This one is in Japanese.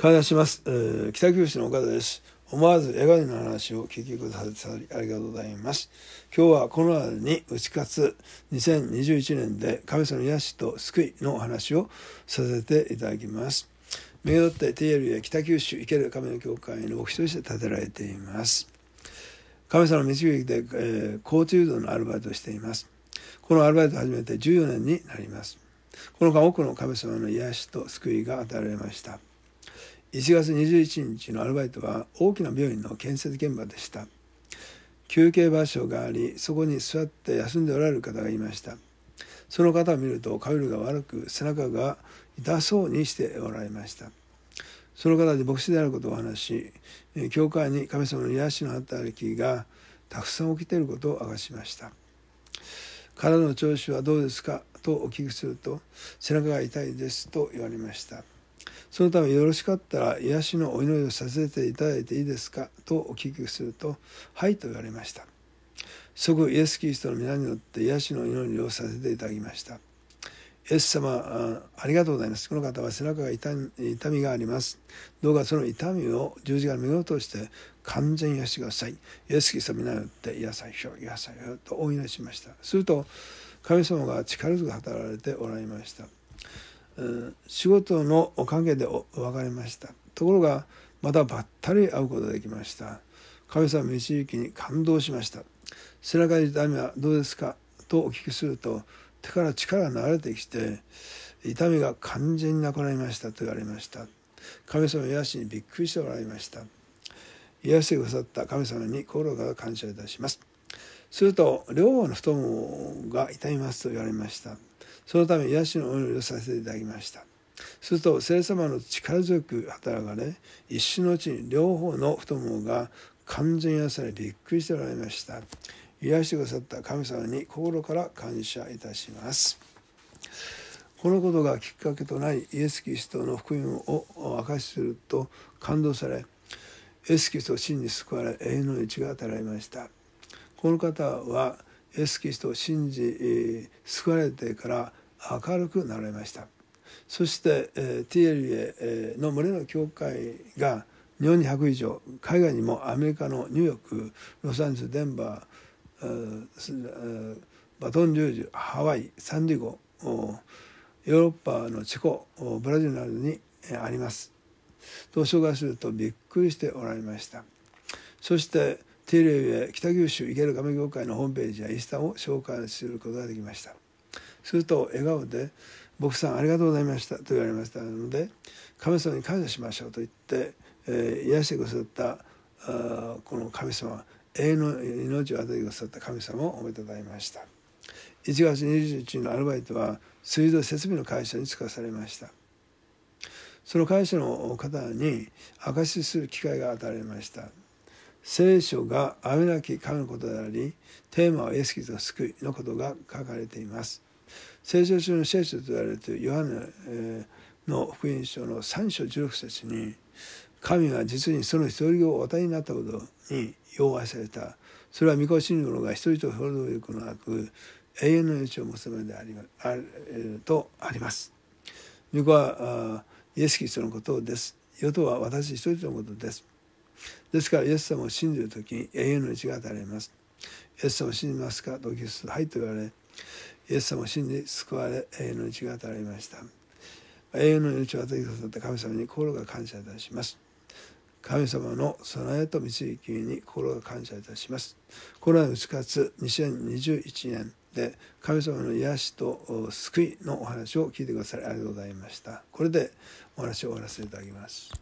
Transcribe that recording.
感謝します、北九州の岡田です。思わず笑顔の話を聞きくださりありがとうございます。今日はこの春に打ち勝つ2021年で神様の癒しと救いのお話をさせていただきます。めぐって TLA 北九州生ける神の教会の牧師として建てられています。神様の導きで、交通誘導のアルバイトをしています。このアルバイトを始めて14年になります。この間多くの神様の癒しと救いが与えられました。1月21日のアルバイトは大きな病院の建設現場でした。休憩場所があり、そこに座って休んでおられる方がいました。その方を見ると顔色が悪く、背中が痛そうにしておられました。その方に牧師であることをお話し、教会に神様の癒しの働きがたくさん起きていることを明かしました。体の調子はどうですかとお聞きすると、背中が痛いですと言われました。そのためよろしかったら癒しのお祈りをさせていただいていいですかとお聞きすると、はいと言われました。即イエス・キリストの皆によって癒しの祈りをさせていただきました。イエス様 ありがとうございます。この方は背中が痛みがあります。どうかその痛みを十字架の御事として完全に癒してください。イエス・キリストの皆によって癒されよ癒されよとお祈りしました。すると神様が力強く働かれておられました。仕事のおかげで別れました。ところがまたばったり会うことができました。神様の導きに感動しました。背中の痛みはどうですかとお聞きすると、手から力が流れてきて痛みが完全になくなりましたと言われました。神様の癒しにびっくりしておられました。癒してくださった神様に心から感謝いたします。すると両方の太ももが痛みますと言われました。そのため癒しのお祈りをさせていただきました。すると聖様の力強く働かれ、一瞬のうちに両方の太ももが完全に癒されびっくりしておられました。癒してくださった神様に心から感謝いたします。このことがきっかけとなり、イエス・キリストの福音を証しすると感動され、イエス・キリストを真に救われ、永遠の命が与えられました。この方はイエス・キリストを信じ、救われてから明るくなられました。そして、TLA の群れの教会が日本に100以上、海外にもアメリカのニューヨーク、ロサンゼルス、デンバー、バトンリュージュ、ハワイ、サンディゴ、ヨーロッパのチェコ、ブラジルなどにあります。と紹介するとびっくりしておられました。そしてTLA北九州生ける神業会のホームページやインスタを紹介することができました。すると笑顔で牧師さんありがとうございましたと言われましたので、神様に感謝しましょうと言って、癒してくださったこの神様、永遠の命を与えてくださった神様をおめでとうございました。1月21日のアルバイトは水道設備の会社に就かされました。その会社の方に証しする機会が与えられました。聖書があめなき神のことであり、テーマはイエス・キリストの救いのことが書かれています。聖書中の聖書と言われるヨハネの福音書の3章16節に、神が実にその一人をお与えになったことに要愛された。それは御子を信じる者が一人と滅びることなく永遠の命を持つためであります。御子はイエス・キリストのことです。世とは私一人のことです。ですからイエス様を信じるときに永遠の命が与えられます。イエス様を信じますかとお聞きすると、はいと言われ、イエス様を信じ救われ永遠の命が与えられました。永遠の命を与えてくださった神様に心が感謝いたします。神様の備えと導きに心が感謝いたします。コロナの打ち勝つ2021年で神様の癒しと救いのお話を聞いてくださりありがとうございました。これでお話を終わらせていただきます。